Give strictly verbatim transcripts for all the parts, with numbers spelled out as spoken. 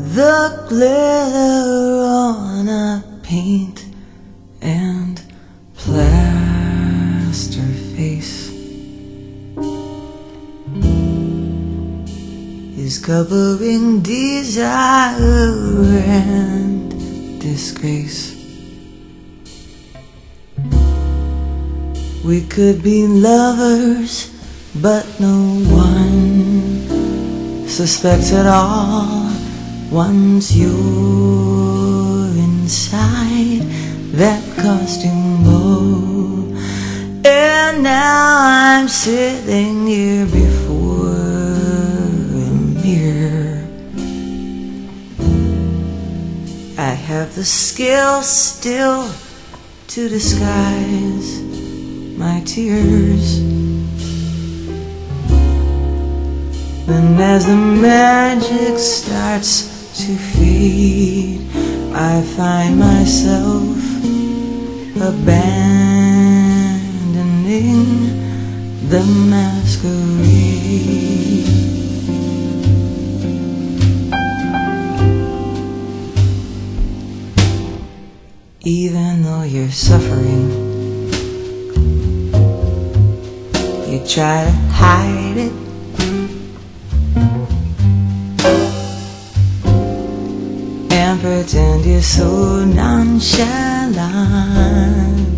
the glitter on a paint and plaster face is covering desire and disgrace. We could be lovers, but no one suspects at all. Once you're inside that costume ball, and now I'm sitting here before a mirror. I have the skill still to disguise my tears. Then as the magic starts to fade, I find myself abandoning the masquerade. Even though you're suffering, you try to hide it. And pretend you're so nonchalant.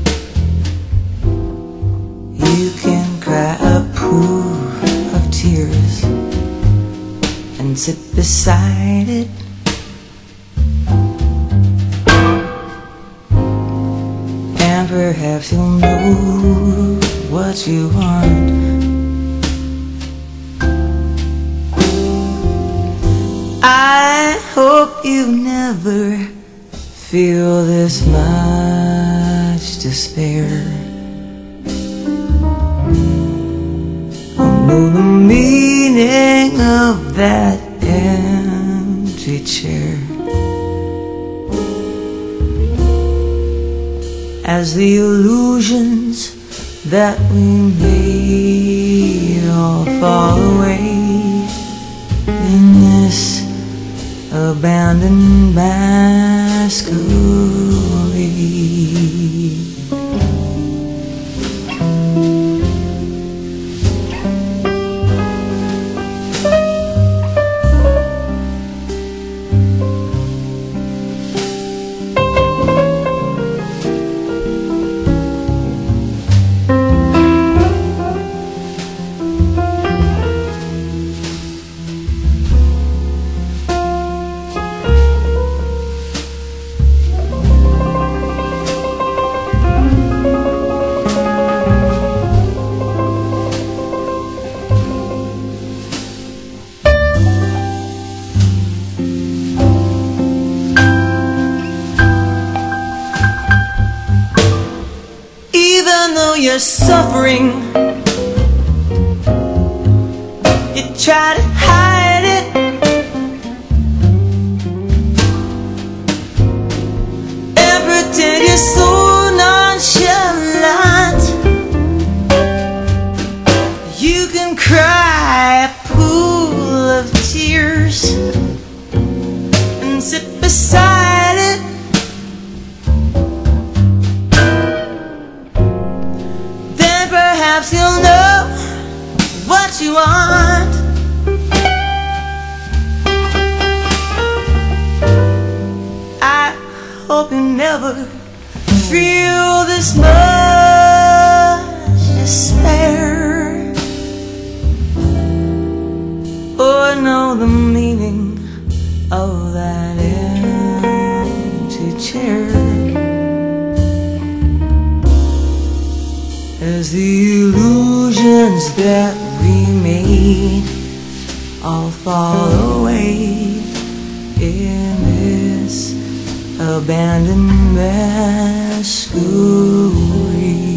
You can cry a pool of tears and sit beside it. And perhaps you'll know what you want. I hope you never feel this much despair. I'll know the meaning of that empty chair. As the illusions that we made all fall away in this abandoned masquerade. Even though you're suffering, you try to hide it. And pretend you're so nonchalant. You can cry a pool of tears and sit beside it. Perhaps you'll know what you want. I hope you never feel this much despair, or know the meaning of that empty chair. As the illusions that we made all fall away in this abandoned masquerade.